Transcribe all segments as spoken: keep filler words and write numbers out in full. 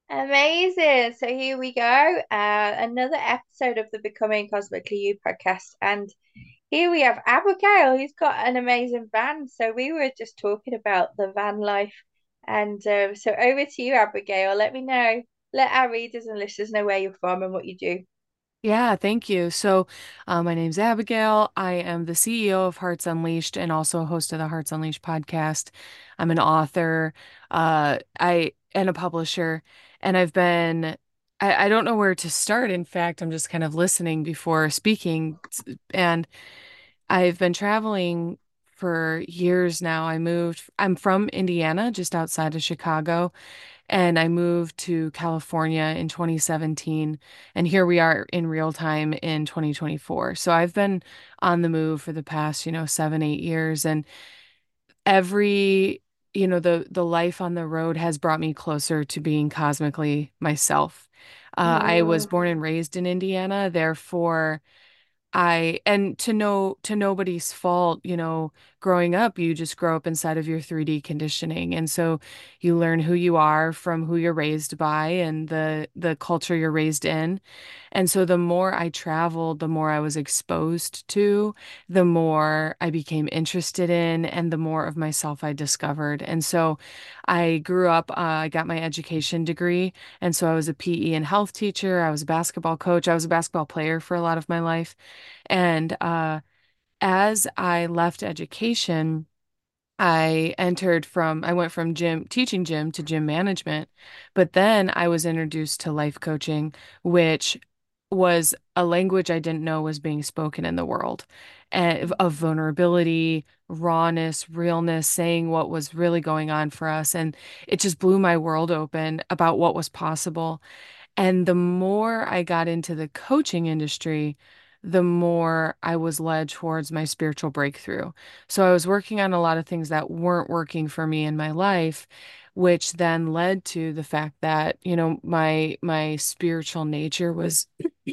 Amazing. So here we go. Uh, another episode of the Becoming Cosmically You podcast. And here we have Abigail, who's got an amazing van. So we were just talking about the van life. And um, so over to you, Abigail. Let me know, let our readers and listeners know where you're from and what you do. Yeah, thank you. So, uh, my name's Abigail. I am the C E O of Hearts Unleashed and also a host of the Hearts Unleashed podcast. I'm an author, uh, I and a publisher, and I've been I, I don't know where to start. In fact, I'm just kind of listening before speaking, and I've been traveling for years now. I moved, I'm from Indiana, just outside of Chicago. And I moved to California in twenty seventeen, and here we are in real time in twenty twenty-four. So I've been on the move for the past, you know, seven, eight years, and every, you know, the the life on the road has brought me closer to being cosmically myself. Uh, I was Mm, born and raised in Indiana, therefore. I and to no to nobody's fault, you know, growing up, you just grow up inside of your three D conditioning. And so you learn who you are from who you're raised by and the the culture you're raised in. And so the more I traveled, the more I was exposed to, the more I became interested in, and the more of myself I discovered. And so I grew up, uh, I got my education degree. And so I was a P E and health teacher. I was a basketball coach. I was a basketball player for a lot of my life. And uh, as I left education, I entered from, I went from gym, teaching gym to gym management, but then I was introduced to life coaching, which was a language I didn't know was being spoken in the world, and of vulnerability, rawness, realness, saying what was really going on for us. And it just blew my world open about what was possible. And the more I got into the coaching industry, the more I was led towards my spiritual breakthrough. So I was working on a lot of things that weren't working for me in my life, which then led to the fact that, you know, my my spiritual nature was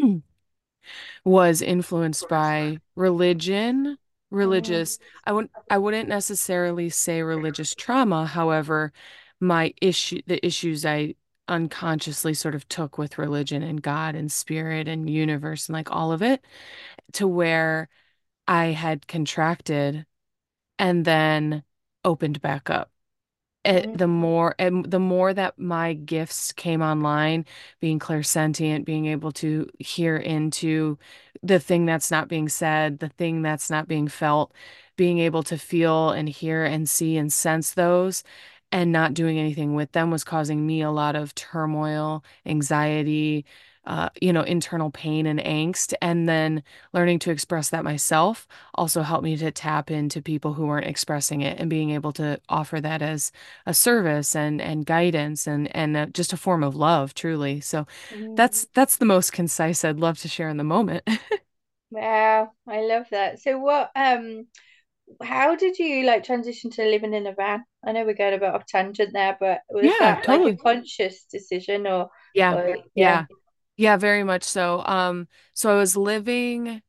was influenced by religion, mm, religious. I wouldn't I wouldn't necessarily say religious trauma. However, my issue the issues I unconsciously sort of took with religion and God and spirit and universe and like all of it to where I had contracted and then opened back up it, mm, the more and the more that my gifts came online, being clairsentient, being able to hear into the thing that's not being said, the thing that's not being felt, being able to feel and hear and see and sense those and not doing anything with them was causing me a lot of turmoil, anxiety, uh, you know, internal pain and angst. And then learning to express that myself also helped me to tap into people who weren't expressing it and being able to offer that as a service and and guidance and and uh, just a form of love, truly. So mm. that's that's the most concise I'd love to share in the moment. Wow, I love that. So what um how did you like transition to living in a van? I know we're going a bit off tangent there, but was Yeah, that like a totally. conscious decision or Yeah. or yeah. Yeah. Yeah, very much so. Um, so I was living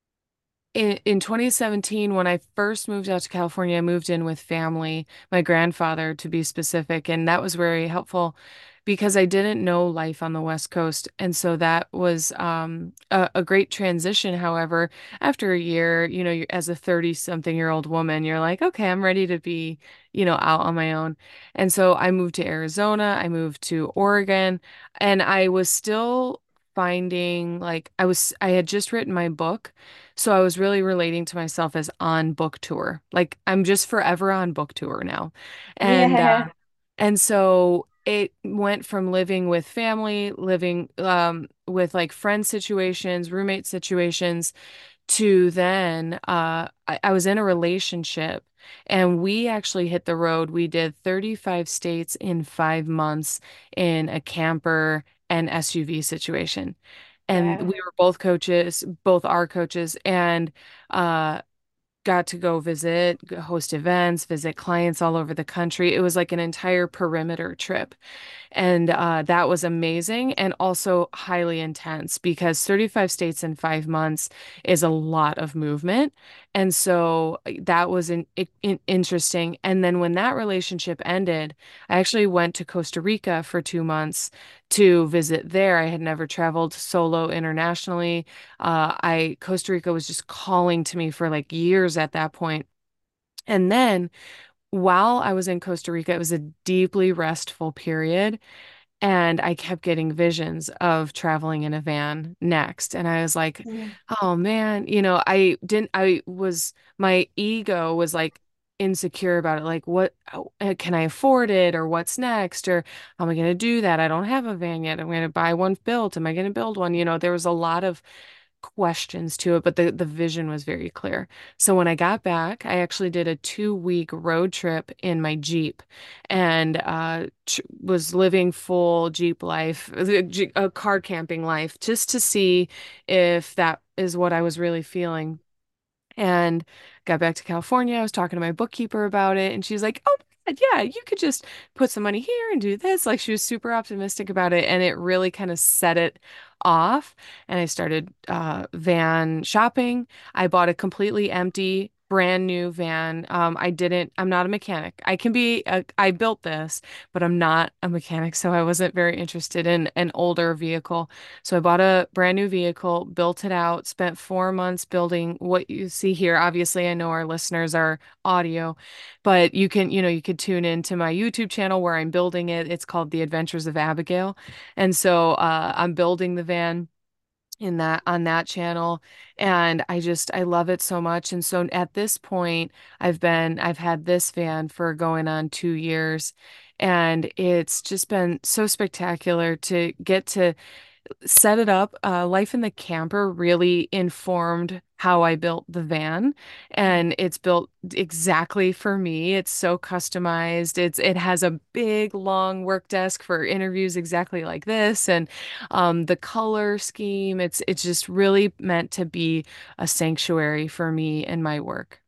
in in twenty seventeen when I first moved out to California. I moved in with family, my grandfather to be specific, and that was very helpful because I didn't know life on the West Coast. And so that was um, a, a great transition. However, after a year, you know, you're, as a thirty something year old woman, you're like, okay, I'm ready to be, you know, out on my own. And so I moved to Arizona, I moved to Oregon, and I was still finding like I was, I had just written my book. So I was really relating to myself as on book tour. Like I'm just forever on book tour now. And uh Yeah. and so it went from living with family, living um with like friend situations, roommate situations to then uh I, I was in a relationship and we actually hit the road. We did thirty-five states in five months in a camper and S U V situation. And Wow. we were both coaches, both our coaches, and uh got to go visit, g- host events, visit clients all over the country. It was like an entire perimeter trip. And uh, that was amazing and also highly intense because thirty-five states in five months is a lot of movement. And so uh, that was an, in, interesting. And then when that relationship ended, I actually went to Costa Rica for two months to visit there. I had never traveled solo internationally. Uh, I Costa Rica was just calling to me for like years at that point. And then while I was in Costa Rica, it was a deeply restful period. And I kept getting visions of traveling in a van next. And I was like, Mm. oh man, you know, I didn't, I was, my ego was like insecure about it. Like, what, oh, uh, can I afford it? Or what's next? Or how am I going to do that? I don't have a van yet. I'm going to buy one built. Am I going to build one? You know, there was a lot of questions to it, but the, the vision was very clear. So when I got back, I actually did a two week road trip in my Jeep and uh, ch was living full Jeep life, a car camping life, just to see if that is what I was really feeling. And got back to California. I was talking to my bookkeeper about it, and she's like, "Oh, my God, yeah, you could just put some money here and do this." Like she was super optimistic about it, and it really kind of set it off. And I started uh, van shopping. I bought a completely empty, brand new van. Um, I didn't. I'm not a mechanic. I can be. A, I built this, but I'm not a mechanic, so I wasn't very interested in an older vehicle. So I bought a brand new vehicle, built it out, spent four months building what you see here. Obviously, I know our listeners are audio, but you can, you know, you could tune into my YouTube channel where I'm building it. It's called The Adventures of Abigail. And so uh, I'm building the van in that on that channel, and I just I love it so much. And so at this point I've been I've had this van for going on two years, and it's just been so spectacular to get to set it up. Uh, life in the camper really informed how I built the van, and it's built exactly for me. It's so customized. It's it has a big long work desk for interviews exactly like this, and um, the color scheme. It's it's just really meant to be a sanctuary for me and my work.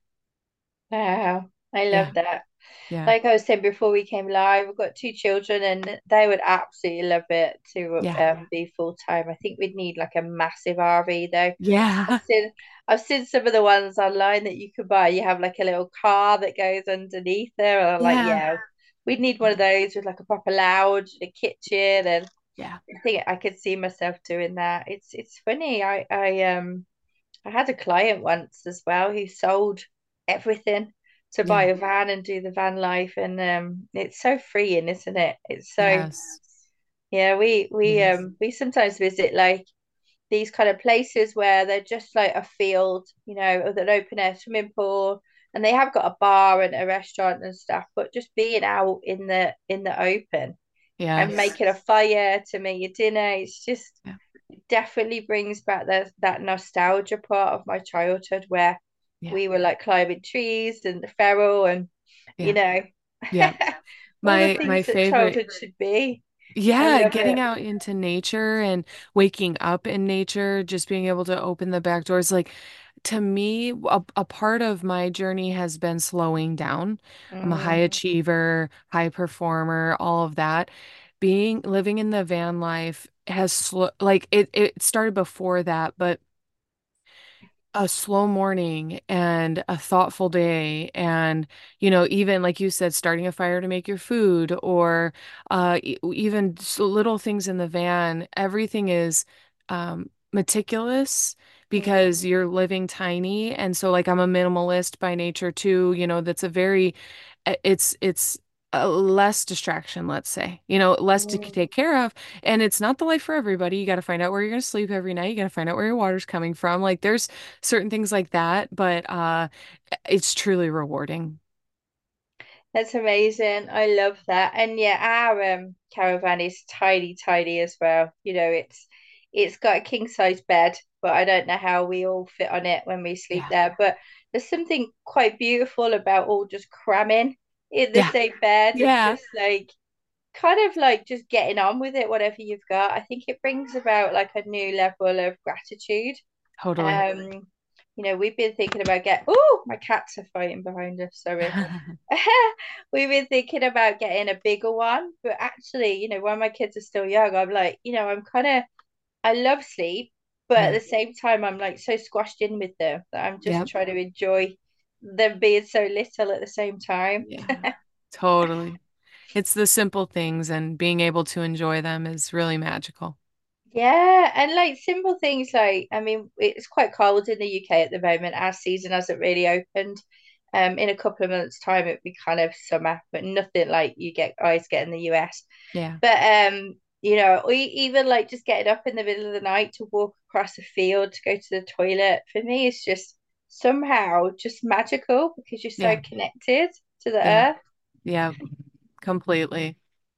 Wow, I love Yeah, that. yeah, Like I was saying before we came live, we've got two children and they would absolutely love it to yeah, um, be full time. I think we'd need like a massive R V though. I've yeah, seen I've seen some of the ones online that you could buy. You have like a little car that goes underneath there, and I'm like, yeah, yeah, we'd need one of those with like a proper lounge, a kitchen, and yeah, I think I could see myself doing that. It's it's funny. I I um I had a client once as well who sold everything to buy yeah. a van and do the van life, and um, it's so freeing, isn't it? It's so Yes, yeah. We we yes, um we sometimes visit like these kind of places where they're just like a field, you know, with an open air swimming pool, and they have got a bar and a restaurant and stuff, but just being out in the in the open and yes. making a fire to make your dinner, it's just Yeah, definitely brings back that that nostalgia part of my childhood where yeah, we were like climbing trees and the feral and you yeah, know yeah. all the My my things that favorite, childhood should be. I yeah, love getting it. out into nature and waking up in nature, just being able to open the back doors. Like to me, a, a part of my journey has been slowing down. I'm a high Mm, achiever, high performer, all of that. Being living in the van life has sl like it it started before that, but a slow morning and a thoughtful day, and you know, even like you said, starting a fire to make your food, or uh e- even just little things in the van. Everything is um meticulous because mm, you're living tiny. And so like I'm a minimalist by nature too, you know. That's a very uh, it's it's uh, less distraction, let's say, you know, less to mm. take care of. And it's not the life for everybody. You got to find out where you're going to sleep every night. You got to find out where your water's coming from. Like there's certain things like that, but uh, it's truly rewarding. That's amazing. I love that. And yeah, our um caravan is tiny, tiny as well. You know, it's it's got a king size bed, but I don't know how we all fit on it when we sleep Yeah. there. But there's something quite beautiful about all just cramming in the Yeah. same bed and Yeah. just like kind of like just getting on with it, whatever you've got. I think it brings about like a new level of gratitude. Totally. Um, you know, we've been thinking about get oh, my cats are fighting behind us, sorry. We've been thinking about getting a bigger one, but actually, you know, when my kids are still young, I'm like, you know, I'm kind of I love sleep, but at Yeah. the same time, I'm like so squashed in with them that I'm just Yep. trying to enjoy them being so little at the same time. Yeah. Totally. It's the simple things and being able to enjoy them is really magical. Yeah, and like simple things like, I mean, it's quite cold in the U K at the moment. Our season hasn't really opened. Um, in a couple of months' time, it'd be kind of summer, but nothing like you get guys get in the U S. Yeah. But um, you know, we even like just getting up in the middle of the night to walk across a field to go to the toilet for me is just somehow just magical because you're so Yeah. connected to the Yeah. earth. Yeah. Completely.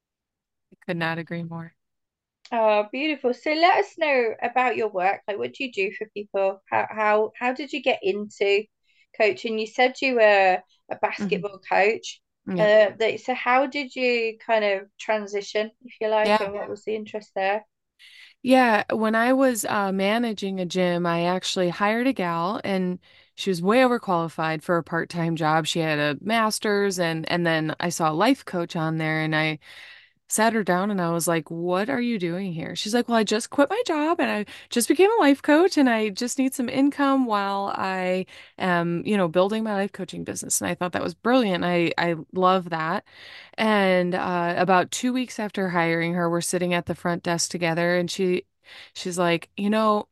I could not agree more. Oh, beautiful. So let us know about your work. Like, what do you do for people? How how how did you get into coaching? You said you were a Hmm. basketball coach. Yep. Uh, that, so how did you kind of transition, if you like, Yeah. and what was the interest there? Yeah, when I was uh, managing a gym, I actually hired a gal and she was way overqualified for a part-time job. She had a master's and and then I saw a life coach on there and I sat her down and I was like, "What are you doing here?" She's like, "Well, I just quit my job and I just became a life coach and I just need some income while I am, you know, building my life coaching business." And I thought that was brilliant. I I love that. And uh, about two weeks after hiring her, we're sitting at the front desk together and she she's like, "You know,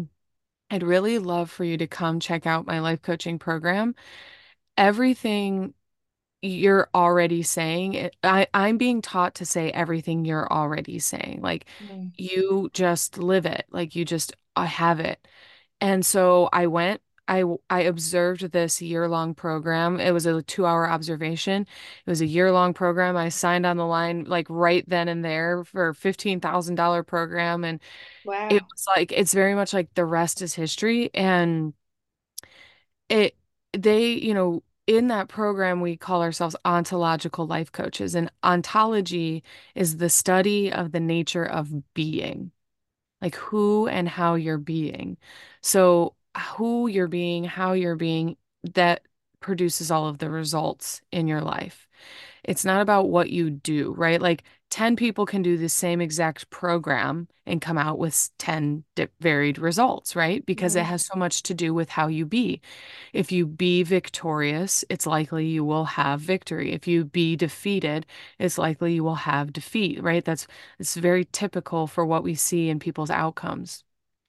I'd really love for you to come check out my life coaching program. Everything you're already saying it, I, I'm being taught to say everything you're already saying. Like Mm. you just live it, like you just uh, have it. And so I went, I, I observed this year-long program. It was a two-hour observation. It was a year-long program. I signed on the line like right then and there for a fifteen thousand dollars program. And it Wow. was like, it's very much like the rest is history. And it they you know in that program we call ourselves ontological life coaches, and ontology is the study of the nature of being, like who and how you're being. So who you're being, how you're being, that produces all of the results in your life. It's not about what you do, right? Like ten people can do the same exact program and come out with ten di varied results, right? Because it Mm. has so much to do with how you be. If you be victorious, it's likely you will have victory. If you be defeated, it's likely you will have defeat, right? That's it's very typical for what we see in people's outcomes.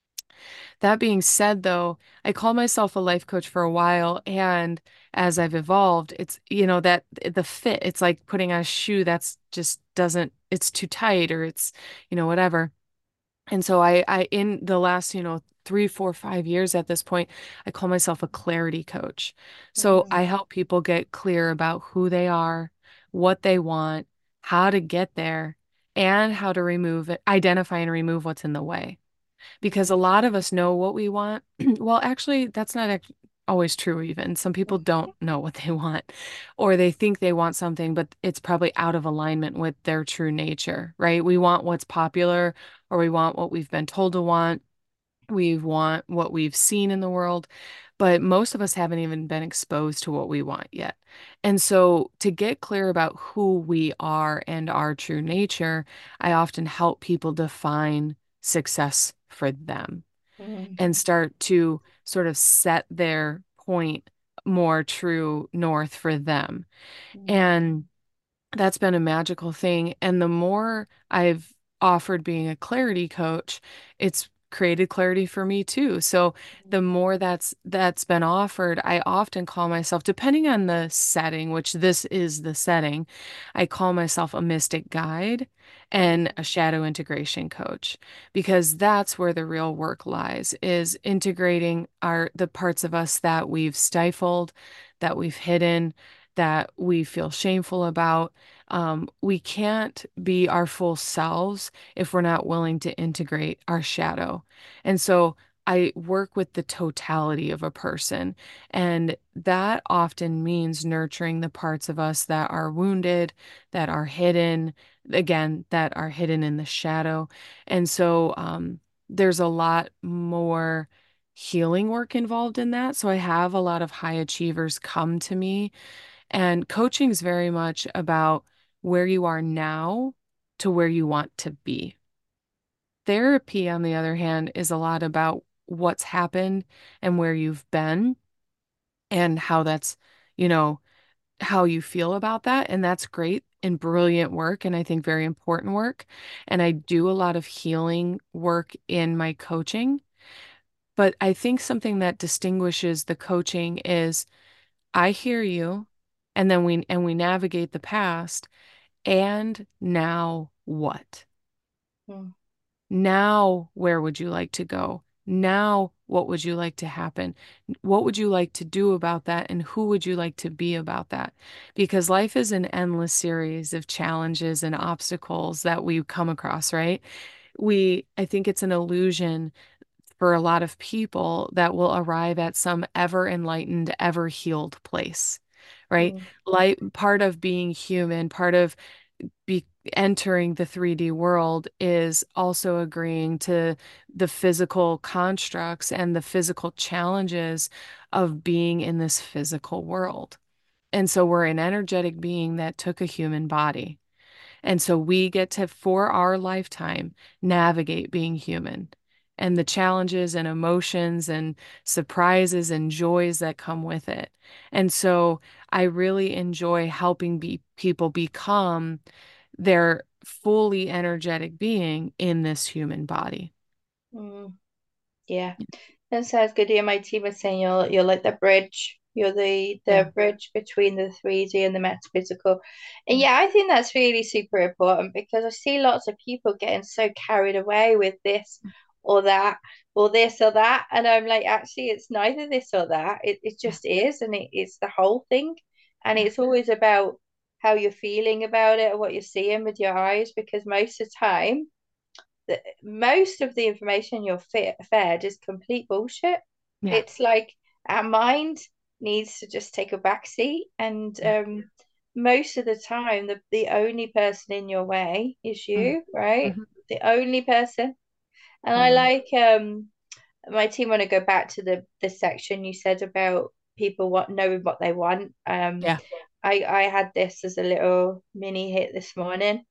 That being said, though, I call myself a life coach for a while, and as I've evolved, it's, you know, that the fit, it's like putting on a shoe that's just doesn't, it's too tight or it's, you know, whatever. And so I, I, in the last, you know, three, four, five years at this point, I call myself a clarity coach. So I Mm. help people get clear about who they are, what they want, how to get there, and how to remove it, identify and remove what's in the way, because a Mm. lot of us know what we want. Well, actually, that's not act always true, even. Some people don't know what they want, or they think they want something, but it's probably out of alignment with their true nature, right? We want what's popular, or we want what we've been told to want. We want what we've seen in the world, but most of us haven't even been exposed to what we want yet. And so, to get clear about who we are and our true nature, I often help people define success for them Mm. and start to sort of set their point more true north for them. Mm. And that's been a magical thing. And the more I've offered being a clarity coach, it's created clarity for me too. So the more that's that's been offered, I often call myself, depending on the setting, which this is the setting, I call myself a mystic guide and a shadow integration coach, because that's where the real work lies, is integrating our the parts of us that we've stifled, that we've hidden, that we feel shameful about. Um, we can't be our full selves if we're not willing to integrate our shadow. And so I work with the totality of a person, and that often means nurturing the parts of us that are wounded, that are hidden, again, that are hidden in the shadow. And so um, there's a lot more healing work involved in that. So I have a lot of high achievers come to me, and coaching is very much about where you are now to where you want to be. Therapy, on the other hand, is a lot about what's happened and where you've been and how that's, you know, how you feel about that. And that's great and brilliant work. And I think very important work. And I do a lot of healing work in my coaching. But I think something that distinguishes the coaching is I hear you, and then we and we navigate the past, and now what? Mm, Now, where would you like to go? Now, what would you like to happen? What would you like to do about that? And who would you like to be about that? Because life is an endless series of challenges and obstacles that we come across, right? We, I think it's an illusion for a lot of people that will arrive at some ever enlightened, ever healed place, right? mm, Like part of being human, part of be entering the three D world is also agreeing to the physical constructs and the physical challenges of being in this physical world. And so we're an energetic being that took a human body. And so we get to, for our lifetime, navigate being human and the challenges and emotions and surprises and joys that come with it. And so I really enjoy helping be, people become their fully energetic being in this human body. mm. Yeah, that sounds good. Yeah, my team was saying you're you're like the bridge. You're the Yeah. the bridge between the three D and the metaphysical. And Yeah. yeah, I think that's really super important because I see lots of people getting so carried away with this or that or this or that. And I'm like, actually, it's neither this or that. It it Yeah. just is, and it, it's the whole thing. And Yeah. it's always about how you're feeling about it or what you're seeing with your eyes, because most of the time the, most of the information you're fe fed is complete bullshit. Yeah. It's like our mind needs to just take a back seat, and Yeah. um, most of the time, the the only person in your way is Mm. you, right? Mhm. The only person. And I Totally. like um my team want to go back to the the section you said about people what knowing what they want. Um, Yeah. I I had this as a little mini hit this morning.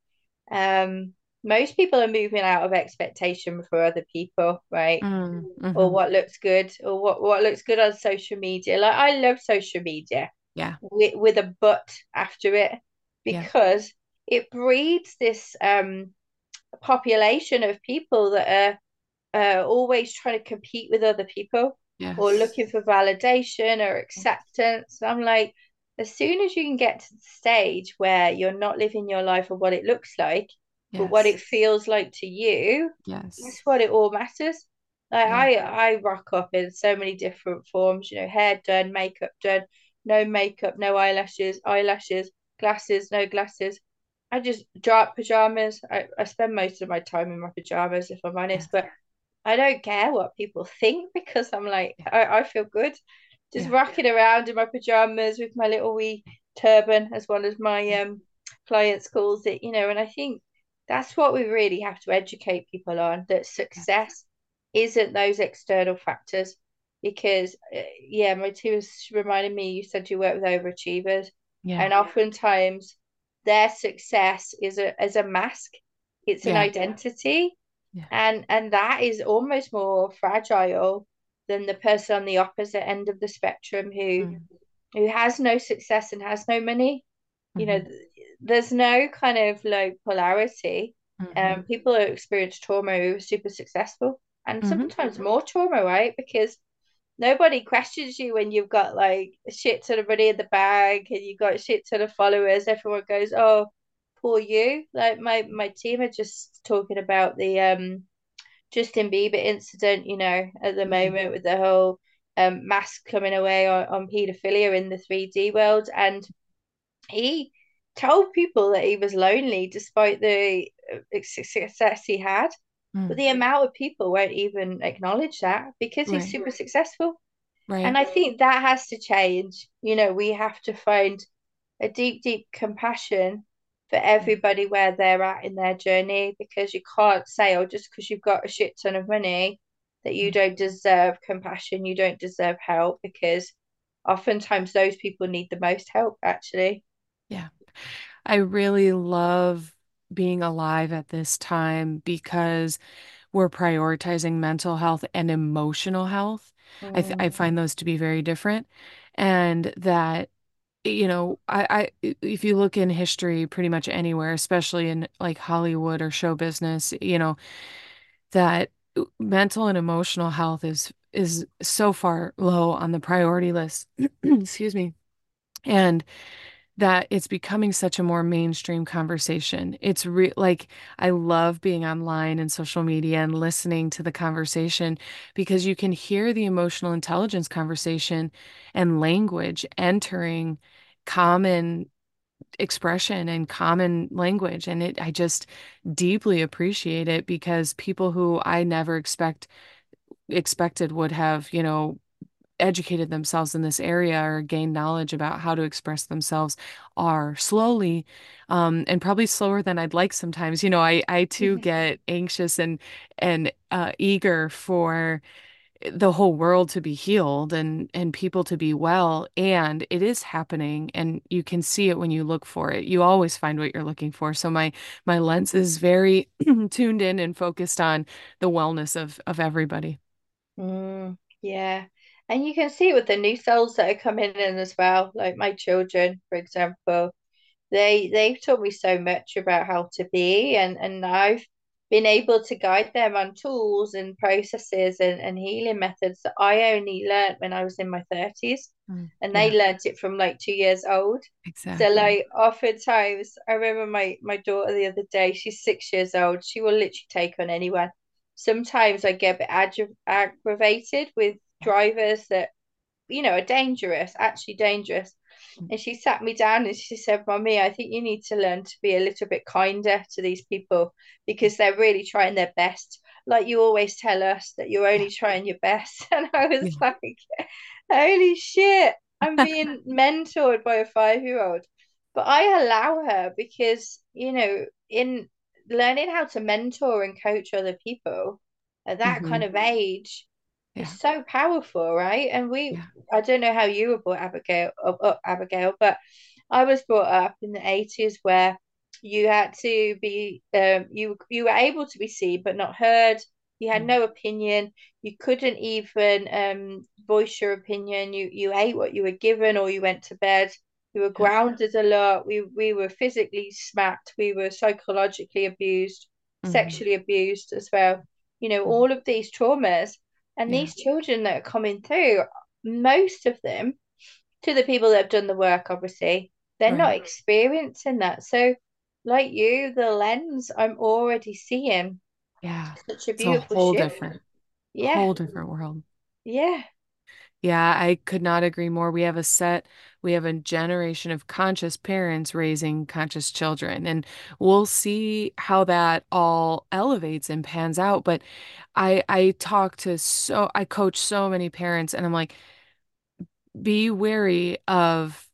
Um, most people are moving out of expectation for other people, right? Mm. Or Hmm. what looks good, or what what looks good on social media. Like I love social media Yeah. with with a but after it Yeah. because it breeds this um population of people that are uh, always trying to compete with other people or Yes. looking for validation or acceptance. I'm like, as soon as you can get to the stage where you're not living your life for what it looks like, but what Yes. it feels like to you, that's Yes. what it all matters. Like Yeah. I, I rock up in so many different forms, you know, hair done, makeup done, no makeup, no eyelashes, eyelashes, glasses, no glasses. I just drop pajamas. I, I spend most of my time in my pajamas, if I'm honest, Yes. but I don't care what people think because I'm like, Yeah. I, I feel good just Yeah. rocking around in my pajamas with my little wee turban, as one of my Yeah. um clients calls it, you know, and I think that's what we really have to educate people on, that Yeah. success isn't those external factors. Because, uh, yeah, my team was reminding me, you said you work with overachievers, Yeah. and oftentimes their success is a, as a mask, it's an Yeah. identity Yeah. and and that is almost more fragile than the person on the opposite end of the spectrum who Mm. who has no success and has no money. You know, Hmm. th- there's no kind of like polarity. Hmm. Um, people who experience trauma who are super successful and Hmm. sometimes more trauma, right? Because nobody questions you when you've got like a shit ton of money in the bag and you've got a shit ton of followers. Everyone goes, "Oh, poor you." Like my my team are just talking about the um Justin Bieber incident, you know, at the Mm. moment with the whole um, mask coming away on, on paedophilia in the three D world. And he told people that he was lonely despite the uh, success he had. But Mm. the amount of people won't even acknowledge that because he's Right. super successful. And Right. I think that has to change. You know, we have to find a deep, deep compassion for Yeah. everybody where they're at in their journey because you can't say, oh, just because you've got a shit ton of money, that you Mm. don't deserve compassion, you don't deserve help, because oftentimes those people need the most help, actually. Yeah. I really love being alive at this time because we're prioritizing mental health and emotional health. I th I Mm, find those to be very different. And that, you know, I, I if you look in history pretty much anywhere, especially in like Hollywood or show business, you know, that mental and emotional health is is so far low on the priority list. Excuse me. And that it's becoming such a more mainstream conversation. It's re like I love being online and social media and listening to the conversation because you can hear the emotional intelligence conversation and language entering common expression and common language. And it, I just deeply appreciate it because people who I never expect expected would have, you know, educated themselves in this area or gained knowledge about how to express themselves are slowly, um, and probably slower than I'd like sometimes. You know, I I too get anxious and and uh, eager for the whole world to be healed and and people to be well, and it is happening, and you can see it when you look for it. You always find what you're looking for. So my my lens is very tuned in and focused on the wellness of of everybody. mm, yeah. And you can see it with the new souls that are coming in as well. Like my children, for example. They they've taught me so much about how to be, and and I've been able to guide them on tools and processes and, and healing methods that I only learned when I was in my thirties, Mm. and they Yeah, learned it from like two years old. So exactly. like oftentimes I remember my my daughter the other day, she's six years old, she will literally take on anyone. Sometimes I get a bit aggra- aggravated with drivers that you know are dangerous, actually dangerous, and she sat me down and she said, Mommy, I think you need to learn to be a little bit kinder to these people because they're really trying their best. Like you always tell us that you're Yeah, only trying your best. And I was yeah. like, holy shit, I'm being mentored by a five-year-old. But I allow her because, you know, in learning how to mentor and coach other people at that kind Hmm. of age Yeah, is so powerful, right? And we, yeah. I don't know how you were brought Abigail up, up Abigail, but I was brought up in the eighties where you had to be um you you were able to be seen but not heard. You had Mm. no opinion. You couldn't even um voice your opinion. You you ate what you were given or you went to bed. We were Yeah. grounded a lot. We we were physically smacked. We were psychologically abused, Hmm. sexually abused as well. You know, Hmm. all of these traumas. And Yeah, these children that are coming through, most of them, to the people that have done the work, obviously, they're not right. experiencing that. So, like you, the lens, I'm already seeing Yeah. such a It's a beautiful whole shift. different, Yeah, whole different world. yeah. Yeah, I could not agree more. We have a set, we have a generation of conscious parents raising conscious children, and we'll see how that all elevates and pans out. But I I talk to so I coach so many parents, and I'm like, be wary of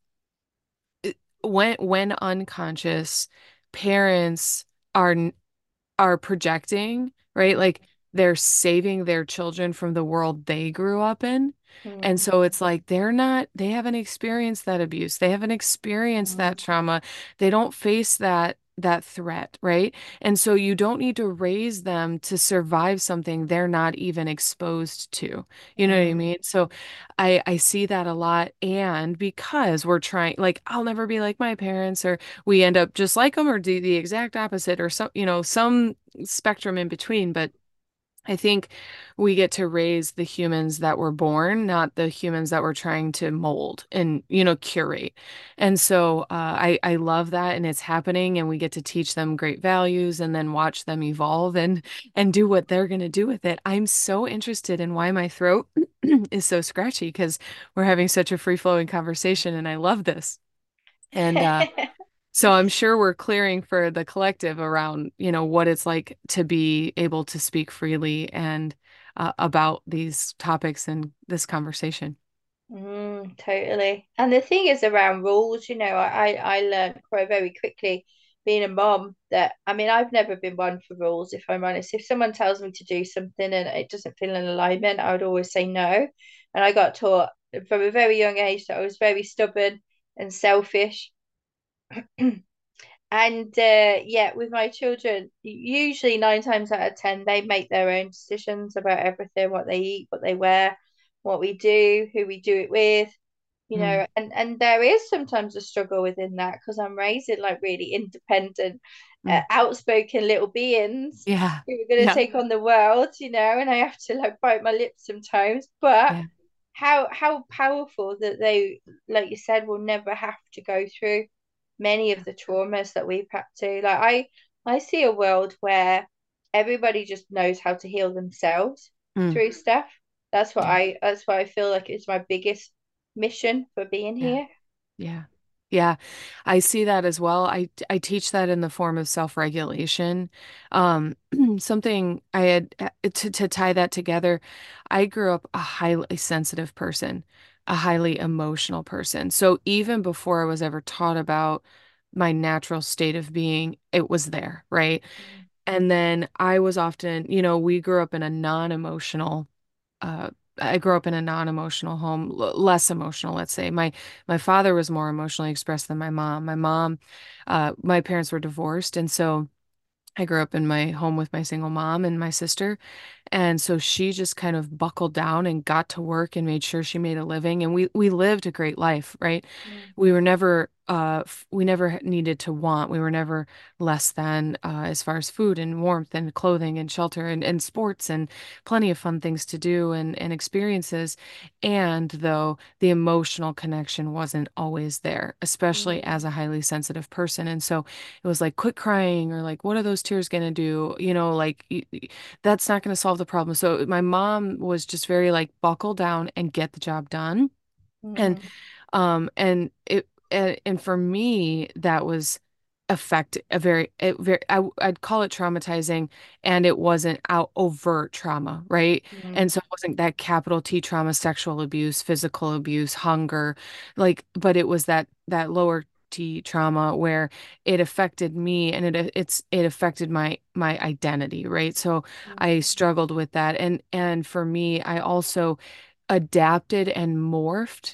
when when unconscious parents are are projecting, right? Like they're saving their children from the world they grew up in. And Mm, so it's like they're not, they haven't experienced that abuse. They haven't experienced mm, that trauma. They don't face that that threat, right? And so you don't need to raise them to survive something they're not even exposed to. You know what I mm, mean? So I I see that a lot, and because we're trying, like I'll never be like my parents, or we end up just like them or do the exact opposite or some, you know, some spectrum in between. But I think we get to raise the humans that were born, not the humans that we're trying to mold and, you know, curate. And so uh, I I love that, and it's happening, and we get to teach them great values and then watch them evolve and and do what they're going to do with it. I'm so interested in why my throat is so scratchy because we're having such a free-flowing conversation, and I love this. And uh so I'm sure we're clearing for the collective around, you know, what it's like to be able to speak freely and uh, about these topics and this conversation. mm, totally. And the thing is around rules, you know, I, I I learned quite very quickly being a mom that I mean I've never been one for rules, if I'm honest. If someone tells me to do something and it doesn't feel in alignment, I would always say no. And I got taught from a very young age that I was very stubborn and selfish. And uh, yeah, with my children, usually nine times out of ten, they make their own decisions about everything, what they eat, what they wear, what we do, who we do it with, you Mm. know, and and there is sometimes a struggle within that because I'm raising like really independent, uh, Mm. outspoken little beings Yeah. who are going to Yeah. take on the world, you know, and I have to like bite my lips sometimes. But Yeah. how how powerful that they, like you said, will never have to go through many of the traumas that we've had to. Like I I see a world where everybody just knows how to heal themselves Mm. through stuff. That's what Yeah. I that's what I feel like is my biggest mission for being Yeah. here. Yeah. Yeah, I see that as well. I I teach that in the form of self-regulation. Um, something I had uh, to to tie that together. I grew up a highly sensitive person, a highly emotional person. So even before I was ever taught about my natural state of being, it was there, right? And then I was often, you know, we grew up in a non-emotional uh, I grew up in a non-emotional home, l- less emotional, let's say. My my father was more emotionally expressed than my mom. My mom, uh, my parents were divorced, and so I grew up in my home with my single mom and my sister. And so she just kind of buckled down and got to work and made sure she made a living. And we we lived a great life, right? Mm, We were never uh f- we never needed to want. We were never less than uh as far as food and warmth and clothing and shelter and, and sports and plenty of fun things to do and, and experiences. And though the emotional connection wasn't always there, especially mm, as a highly sensitive person. And so it was like, quit crying, or like, what are those tears going to do? You know, like y- y- that's not going to solve the problem. So my mom was just very like, buckle down and get the job done. And mm, um and it and, and for me that was affect a very it very I, I'd call it traumatizing, and it wasn't out overt trauma, right? mm, And so it wasn't that capital T trauma, sexual abuse, physical abuse, hunger, like, but it was that that lower T trauma where it affected me, and it it's it affected my my identity, right? So I mm, struggled with that, and and for me I also adapted and morphed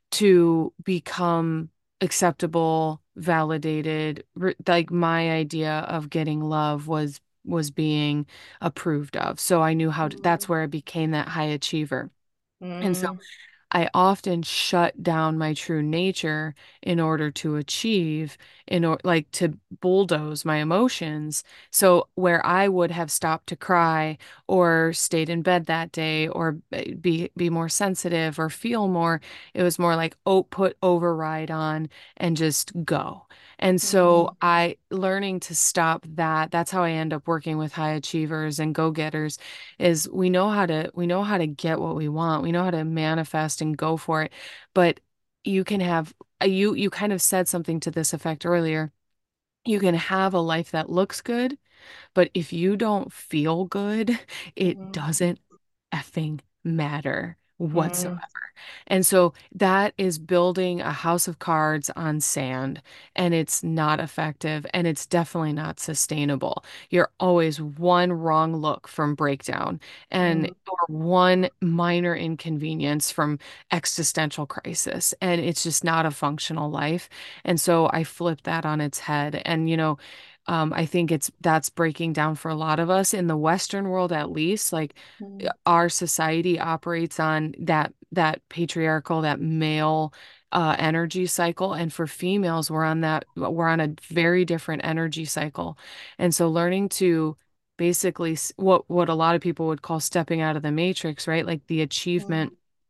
to become acceptable, validated. Re- Like my idea of getting love was was being approved of. So I knew how to, that's mm, where I became that high achiever. And so mm, I often shut down my true nature in order to achieve, in order like to bulldoze my emotions. So where I would have stopped to cry or stayed in bed that day or be be more sensitive or feel more, it was more like, oh, put override on and just go. And so mm, I learning to stop that, that's how I end up working with high achievers and go-getters, is we know how to we know how to get what we want. We know how to manifest and go for it. But you can have uh, you you kind of said something to this effect earlier. You can have a life that looks good, but if you don't feel good, it mm, doesn't effing matter whatsoever. mm, And so that is building a house of cards on sand, and it's not effective, and it's definitely not sustainable. You're always one wrong look from breakdown, and mm, or one minor inconvenience from existential crisis, and it's just not a functional life. And so I flip that on its head. And you know, um, I think it's that's breaking down for a lot of us in the Western world, at least. Like mm, our society operates on that that patriarchal, that male uh, energy cycle, and for females, we're on that we're on a very different energy cycle. And so learning to basically s- what what a lot of people would call stepping out of the matrix, right? Like the mm, achievement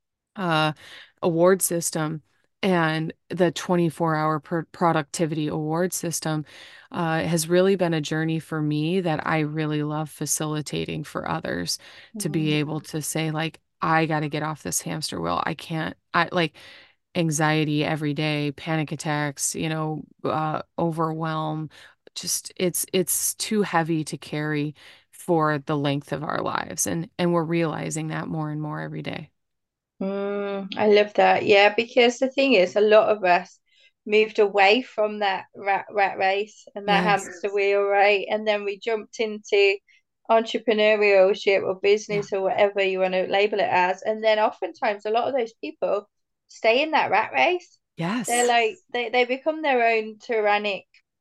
uh, award system and the twenty-four hour per productivity award system uh, has really been a journey for me that I really love facilitating for others, to be mm, able to say, like, I got to get off this hamster wheel. I can't, I like anxiety every day, panic attacks, you know, uh, overwhelm. Just it's it's too heavy to carry for the length of our lives. And and we're realizing that more and more every day. mm. I love that. Yeah, because the thing is, a lot of us moved away from that rat rat race and that Yes. hamster wheel, right? And then we jumped into entrepreneurship or Yeah. business or whatever you want to label it as. And then oftentimes a lot of those people stay in that rat race. They're Yes. like they, they become their own tyrannic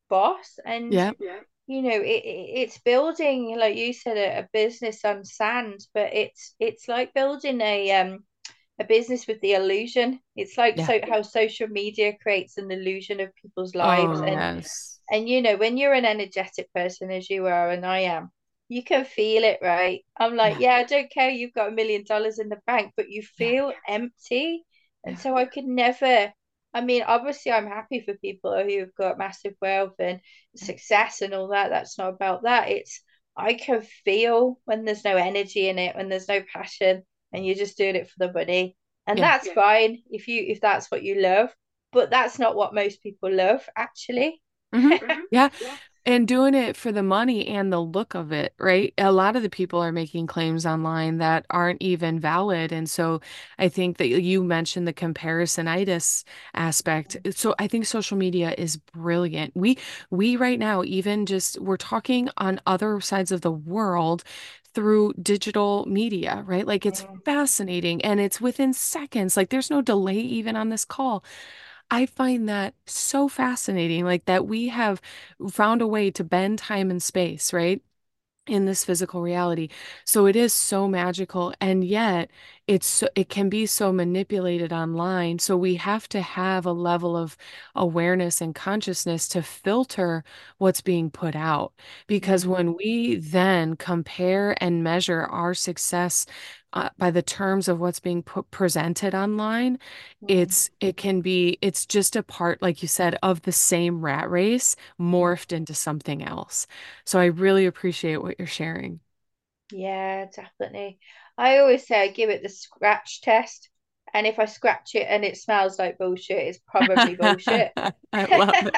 boss. And Yeah. you know, it, it it's building, like you said, a, a business on sand, but it's it's like building a um a business with the illusion. It's like Yeah. so how social media creates an illusion of people's Oh, lives. and yes. and you know, when you're an energetic person as you are and I am, you can feel it, right? I'm like, Yeah. yeah, I don't care you've got a million dollars in the bank, but you Yeah. feel empty. And Yeah. so I could never, I mean, obviously I'm happy for people who've got massive wealth and Yeah. success and all that. That's not about that. It's I can feel when there's no energy in it, when there's no passion, and you're just doing it for the money. And Yeah. that's fine if you if that's what you love, but that's not what most people love, actually. Hmm. Yeah. And doing it for the money and the look of it, right? A lot of the people are making claims online that aren't even valid. And so I think that you mentioned the comparisonitis aspect. So I think social media is brilliant. We we right now even just we're talking on other sides of the world through digital media, right? Like it's Mm, fascinating and it's within seconds. Like there's no delay even on this call. I find that so fascinating, like that we have found a way to bend time and space, right? In this physical reality. So it is so magical and yet it's so, it can be so manipulated online. So we have to have a level of awareness and consciousness to filter what's being put out. Because mm, when we then compare and measure our success uh, by the terms of what's being put presented online, mm, it's it can be it's just a part, like you said, of the same rat race mm. morphed into something else. So I really appreciate what you're sharing. Yeah, definitely. I always say I give it the scratch test, and if I scratch it and it smells like bullshit, it's probably bullshit. I love it.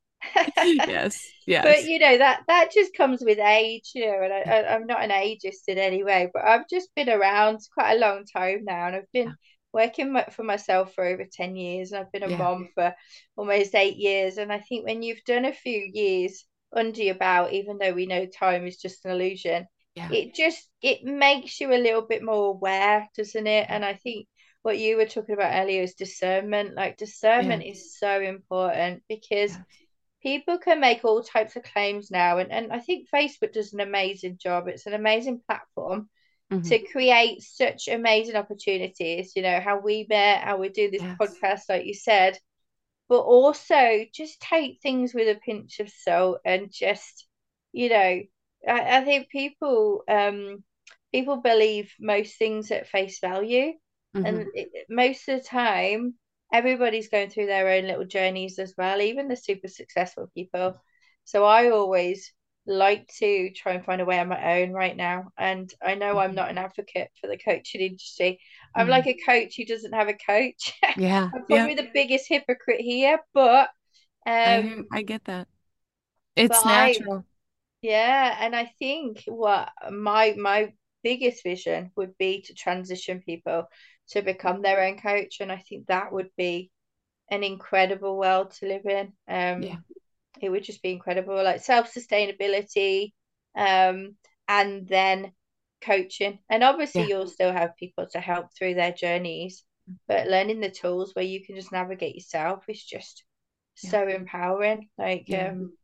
Yes, But yes. you know that that just comes with age, you know. And I, Yeah, I, I'm not an ageist in any way, but I've just been around quite a long time now, and I've yeah, been working my- for myself for over ten years, and I've been a yeah, mom for almost eight years. And I think when you've done a few years under your belt, even though we know time is just an illusion, yeah, it just it makes you a little bit more aware, doesn't it? yeah, And I think what you were talking about earlier is discernment. Like yeah, discernment is so important because yes. people can make all types of claims now, and, and I think Facebook does an amazing job. It's an amazing platform Hmm. to create such amazing opportunities, you know, how we met, how we do this Yes, podcast, like you said, but also just take things with a pinch of salt and just, you know, I, I think people um people believe most things at face value, hmm, and it, most of the time everybody's going through their own little journeys as well, even the super successful people. So I always like to try and find a way on my own right now. And I know I'm hmm, not an advocate for the coaching industry. I'm hmm. like a coach who doesn't have a coach. Yeah, I'm yeah. probably the biggest hypocrite here, but I um, I get that. but It's I natural. yeah, and I think what my my biggest vision would be to transition people to become their own coach, and I think that would be an incredible world to live in. Yeah, Um, it would just be incredible, like self-sustainability, um, and then coaching. And obviously yeah, you'll still have people to help through their journeys, but learning the tools where you can just navigate yourself is just yeah, so empowering. Like, yeah. um,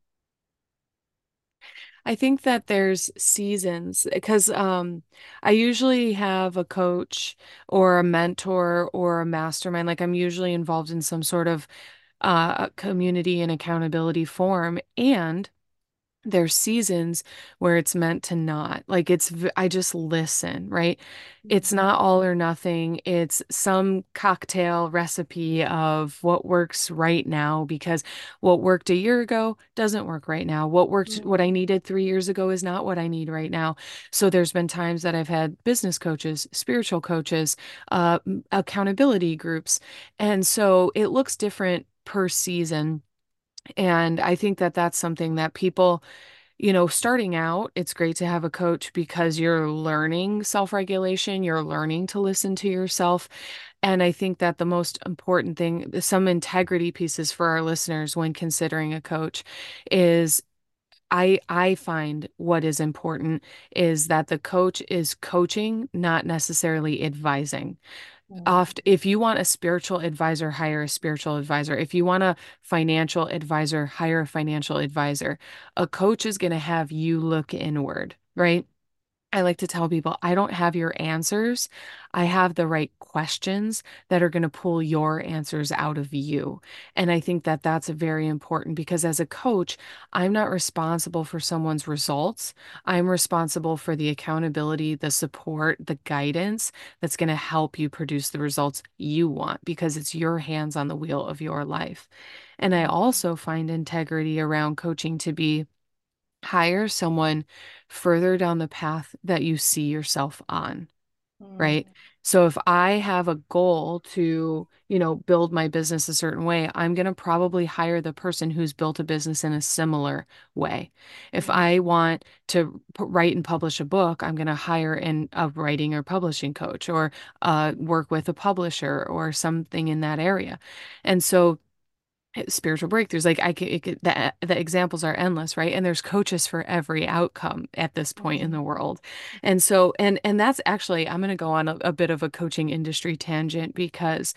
I think that there's seasons because um, I usually have a coach or a mentor or a mastermind. Like I'm usually involved in some sort of uh, community and accountability form. And there's seasons where it's meant to not. Like it's, v- I just listen, right? It's not all or nothing. It's some cocktail recipe of what works right now because what worked a year ago doesn't work right now. What worked, what I needed three years ago is not what I need right now. So there's been times that I've had business coaches, spiritual coaches, uh, m- accountability groups. And so it looks different per season. And I think that that's something that people, you know, starting out, it's great to have a coach because you're learning self-regulation, you're learning to listen to yourself. And I think that the most important thing, some integrity pieces for our listeners when considering a coach is I I find what is important is that the coach is coaching, not necessarily advising. Mm, oft if you want a spiritual advisor, hire a spiritual advisor. If you want a financial advisor, hire a financial advisor. A coach is going to have you look inward, right? I like to tell people, I don't have your answers. I have the right questions that are going to pull your answers out of you. And I think that that's very important because as a coach, I'm not responsible for someone's results. I'm responsible for the accountability, the support, the guidance that's going to help you produce the results you want because it's your hands on the wheel of your life. And I mm, also find integrity around coaching to be hire someone further down the path that you see yourself on, mm, right? So if I have a goal to, you know, build my business a certain way, I'm going to probably hire the person who's built a business in a similar way. If mm, I want to p- write and publish a book, I'm going to hire an, a writing or publishing coach or uh, work with a publisher or something in that area. And so spiritual breakthroughs like I could, it could the, the examples are endless, right? And there's coaches for every outcome at this point in mm, the world. And so and and that's actually I'm going to go on a, a bit of a coaching industry tangent because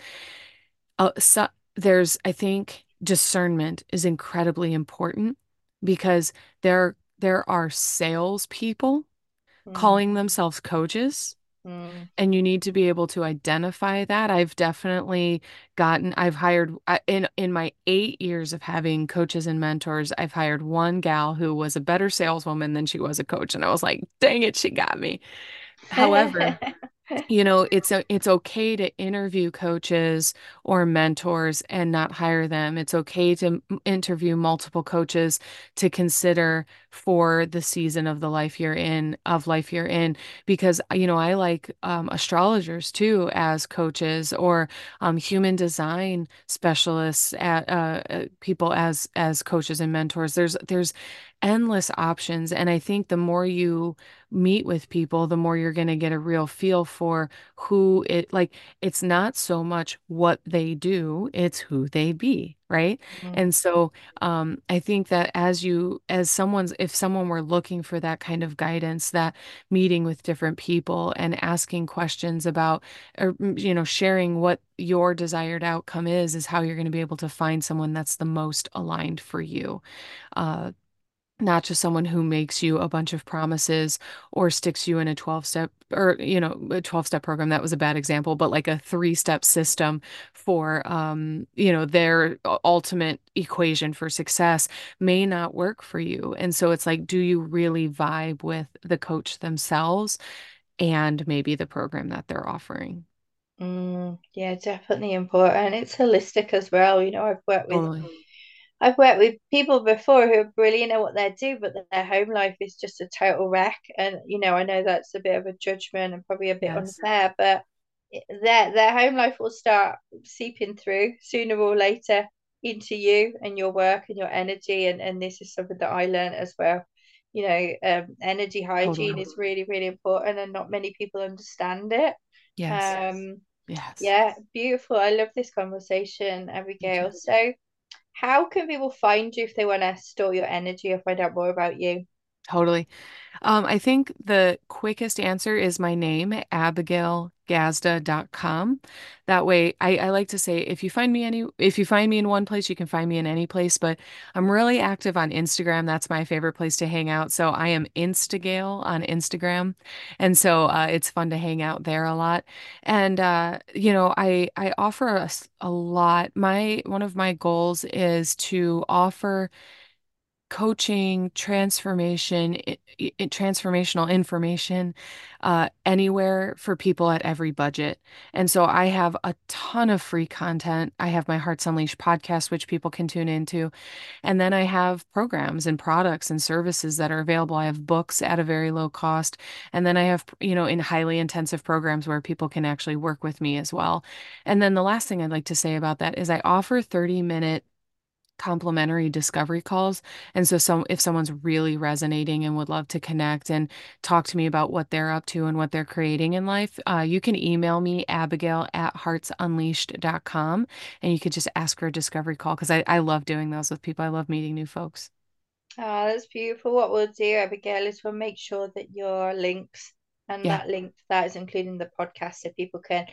uh, so, there's I think discernment is incredibly important because there there are salespeople mm, calling themselves coaches, mm, and you need to be able to identify that. I've definitely gotten, I've hired I- in in my eight years of having coaches and mentors, I've hired one gal who was a better saleswoman than she was a coach, and I was like, dang it, she got me. However, you know, it's a, it's okay to interview coaches or mentors and not hire them. It's okay to m- interview multiple coaches to consider for the season of the life you're in, of life you're in, because, you know, I like um, astrologers too as coaches or um, human design specialists, at, uh, uh, people as as coaches and mentors. There's there's endless options, and I think the more you meet with people, the more you're going to get a real feel for who it like it's not so much what they do, it's who they be, right? mm, And so um I think that as you as someone's if someone were looking for that kind of guidance, that meeting with different people and asking questions about or mm, you know sharing what your desired outcome is is how you're going to be able to find someone that's the most aligned for you. Uh not just someone who makes you a bunch of promises or sticks you in a twelve step or you know a twelve step program. That was a bad example, but like a three step system for um you know their u- ultimate equation for success may not work for you. And so it's like, do you really vibe with the coach themselves and maybe the program that they're offering? mm. Yeah, definitely important. It's holistic as well. You know, I've worked with Totally. I've worked with people before who are brilliant at what they do, but their home life is just a total wreck. And you know, I know that's a bit of a judgment and probably a bit Yes. unfair, but their their home life will start seeping through sooner or later into you and your work and your energy. And and this is something that I learned as well. You know, um, energy hygiene Totally. is really, really important, and not many people understand it. Yes. Um, Yes. yeah, beautiful. I love this conversation, Me too. Abigail. So. How can people find you if they want to store your energy or find out more about you? Totally. Um, I think the quickest answer is my name, abigail gazda dot com. That way, I, I like to say if you find me any, if you find me in one place, you can find me in any place, but I'm really active on Instagram. That's my favorite place to hang out. So I am Instagale on Instagram. And so uh, it's fun to hang out there a lot. And, uh, you know, I, I offer a, s- a lot. My, one of my goals is to offer coaching, transformation, i- i- transformational information, uh, anywhere for people at every budget. And so I have a ton of free content. I have my Hearts Unleashed podcast, which people can tune into. And then I have programs and products and services that are available. I have books at a very low cost. And then I have, you know, in highly intensive programs where people can actually work with me as well. And then the last thing I'd like to say about that is I offer thirty minute complimentary discovery calls. And so some if someone's really resonating and would love to connect and talk to me about what they're up to and what they're creating in life, uh, you can email me, Abigail at hearts unleashed dot com, and you could just ask for a discovery call because I, I love doing those with people. I love meeting new folks. Ah, that's beautiful. What we'll do, Abigail, is we'll make sure that your links and Yeah. that link that is including the podcast so people can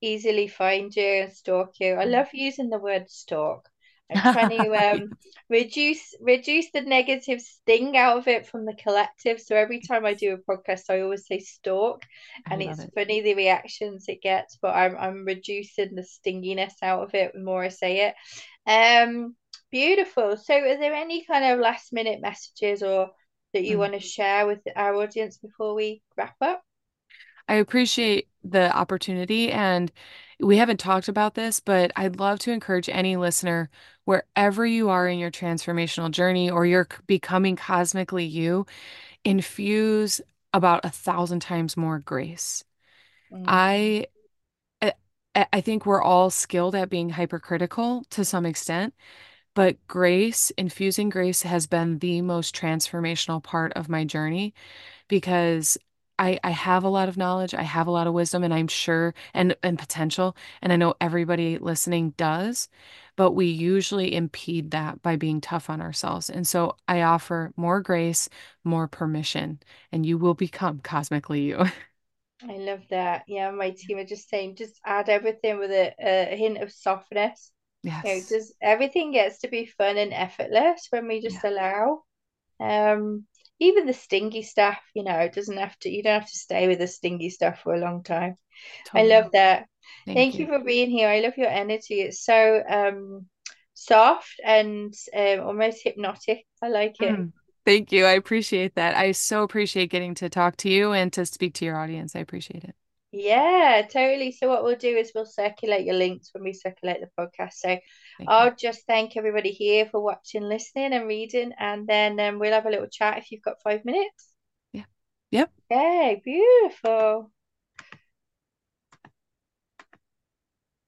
easily find you and stalk you. I love using the word stalk. I'm trying to um reduce reduce the negative sting out of it from the collective. So every time I do a podcast, I always say stalk, I and love it's it. funny the reactions it gets, but I'm I'm reducing the stinginess out of it the more I say it. Um, beautiful. So, are there any kind of last minute messages or that you Mm. want to share with our audience before we wrap up? I appreciate the opportunity, and we haven't talked about this, but I'd love to encourage any listener, wherever you are in your transformational journey or you're c- becoming cosmically you, infuse about a thousand times more grace. Mm, I I I think we're all skilled at being hypercritical to some extent, but grace, infusing grace has been the most transformational part of my journey because I I have a lot of knowledge, I have a lot of wisdom, and I'm sure and and potential, and I know everybody listening does, but we usually impede that by being tough on ourselves. And so I offer more grace, more permission, and you will become cosmically you. I love that. Yeah, my team are just saying just add everything with a, a hint of softness. You know, Yes. just everything gets to be fun and effortless when we Yeah, just allow. Um, even the stingy stuff, you know, it doesn't have to, you don't have to stay with the stingy stuff for a long time. I love totally. that. Thank Thank you you. for being here. I love your energy. It's so um soft and um almost hypnotic. I like it. Mm, thank you. I appreciate that. I so appreciate getting to talk to you and to speak to your audience. I appreciate it. Yeah, totally. So what we'll do is we'll circulate your links when we circulate the podcast. So Thank you. I'll just thank everybody here for watching, listening, and reading, and then um, we'll have a little chat if you've got five minutes. Yeah. Yep. Okay, beautiful.